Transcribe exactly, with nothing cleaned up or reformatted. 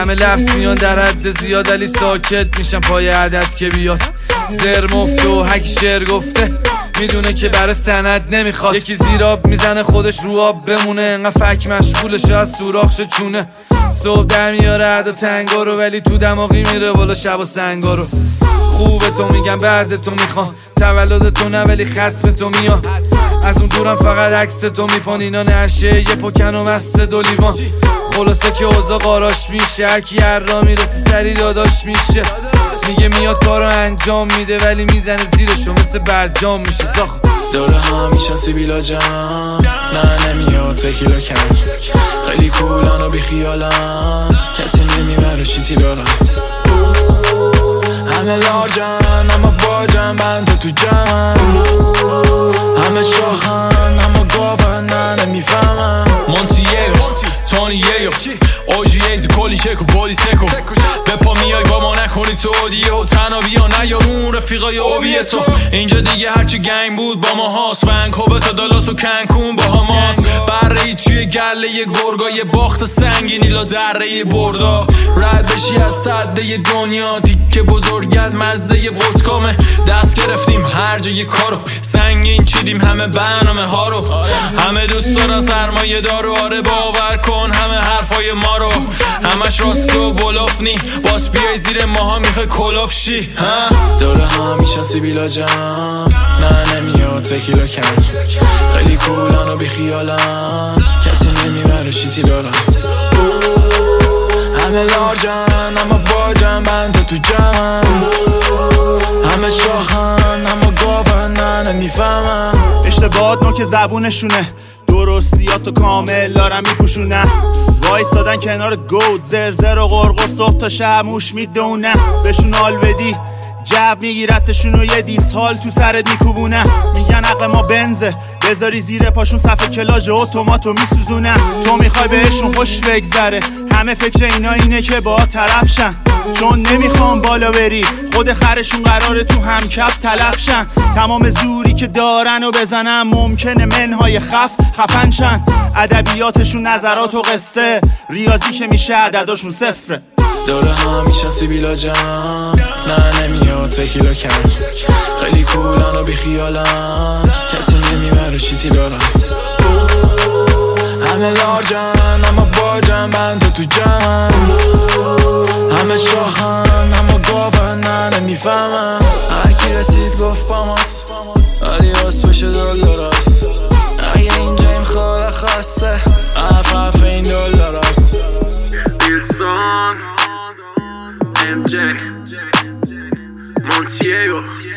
همه لفظ میان در حد زیاد ولی ساکت میشم پای عدد که بیاد. زر مفته و هک شعر گفته میدونه که برای سند نمیخواد. یکی زیراب میزنه خودش رو آب بمونه، انقدر فک مشغولش از سوراخش چونه. صبح در میاره عدا تنگا رو ولی تو دماغی میره بالا شب و سنگا رو. خوبه تو میگم بعد تو میخوام، تولد تو نه ولی ختم تو میاد. از اون دورم فقط عکس تو میپان، اینا نشه یه پکن و مست دو لیوان. خلاصه که اوضاع قاراش میشه، هرکی هر را میرسه سری داداش میشه. میگه میاد کارو انجام میده ولی میزنه زیرشو مثل برجام میشه. زاخ دوره ها میشنسی بیلا جان، نه نمیاد تکیلا کنگ. خیلی کولان و بیخیالن، کسی نمیبره شیتی دارن. همه لارجن اما باجن، بند تو جمعن. همه شاخن اما گاون، نه نمیفهمن. مونتیگو تونیگو اوجیز کلی شکو بودی سکو. بپا میای با ما نکنی تو اودیه و تنها بیا نیار اون رفیقای اوبیه تو. اینجا دیگه هرچی گنگ بود با ما هاست، ونکوور تا دالاس و کنکون با هماست. بره ای توی گله ی گرگای باخت سنگینی لا دره بردا. رد بشی از سده دنیا تیکه بزرگت مزده ی ودکامه. دست گرفتیم هر جای کارو، سنگین چیدیم همه برنامه ها رو. همه دوست دارن سرمایه دارو، آره باور کن همه حرفای ما رو. همش راست و بلوفنی، باس بیای زیر ماها میخوای کلوف شی. دوره ها میشنسی بیلا جان، نه نمیاد تکیلا کنگ. خیلی کولن و بیخیالن، کسی نمیبره شیتی دارن. همه لارجن اما باجن، بند تو جمعن. همه شاخن اما گاون، نه نمیفهمن. اشتباهات نو که زبونشونه، درستیاتو کامل دارن میپوشونه. وایستادن کنار گود، زرزر و قرقر صبح تا شب موش میدونه. بهشون حال بدی جو میگیرتشون و یه دیس حال تو سرت میکوبونه. میگن عقل ما بنزه، بذاری زیر پاشون صفحه کلاژ اتوماتو میسوزونه. تو میخوای بهشون خوش بگذره، همه فکر اینا اینه که با طرف شن. چون نمیخوام بالا بری، خود خرشون قراره تو هم کف تلف شن. تمام زوری که دارن و بزنن ممکنه منهای خف خفن شن. ادبیاتشون نظرات و قصه، ریاضی که میشه عدداشون صفره. دوره ها میشنسی بیلا جان، نه نمیاد تکیلا کنگ. خیلی کولن و بیخیالن، کسی نمیبره شیتی دارن. همه لارجن اما باجن، بند تو جمعن. همه شاخن اما گاون، نه نمیفهمن. هرکی رسید گفت با ماست ولی اسمش دلاراست. اگه اینجا این خواه خواسته اف اف این دلاراست. Wilson M J Montiego